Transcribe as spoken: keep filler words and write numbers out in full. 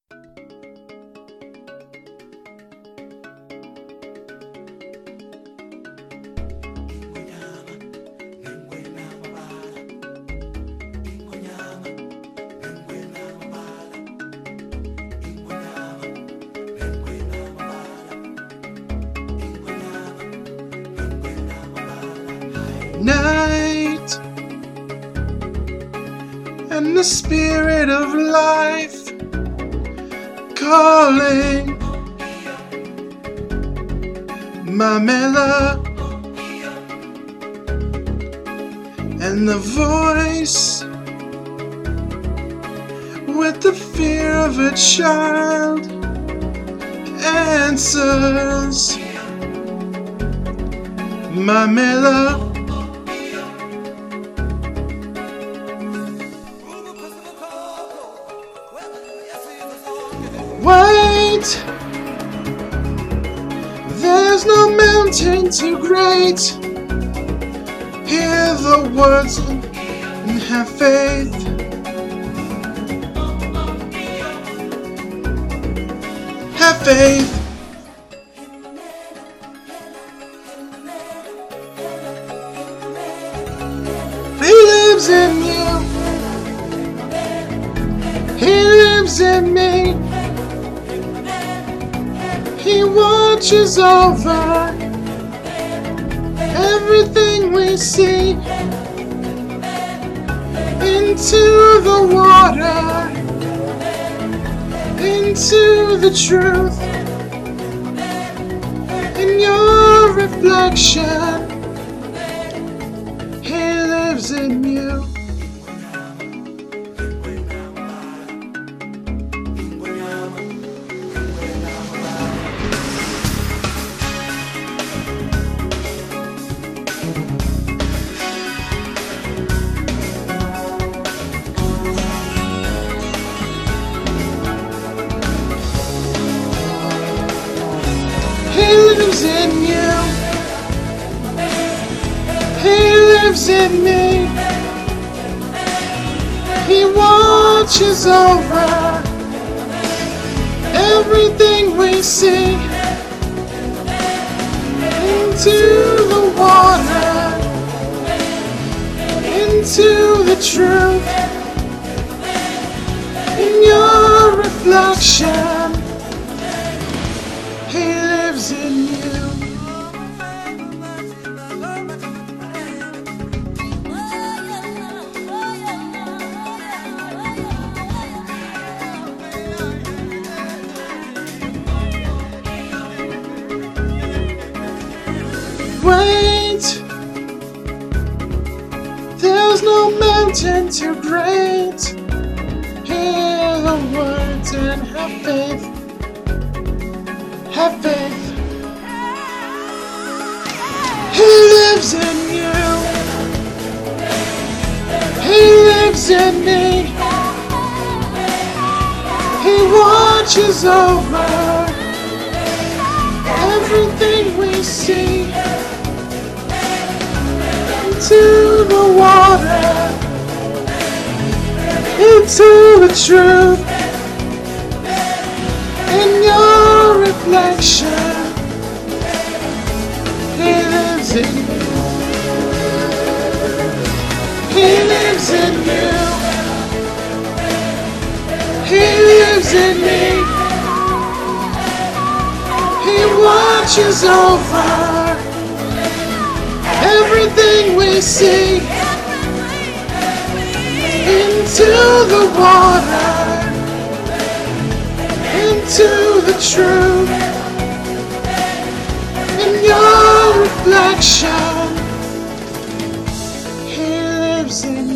Night and the spirit of life calling Mamela, and the voice with the fear of a child answers Mamela. Wait, there's no mountain too great. Hear the words and have faith. Have faith. He lives in you. He lives in me. He watches over everything we see. Into the water, into the truth, in your reflection, He lives in you. He lives in you. He lives in me. He watches over everything we see. Into the water, into the truth, in your reflection, He lives in you. Wait, there's no mountain too great. Hear the words and have faith. Have faith. He lives in you. He lives in me. He watches over everything we see. Into the water, into the truth, in your reflection, He lives in you. He lives in you. He lives in me. He watches over everything we see. Into the water, into the truth, in your reflection, He lives in you.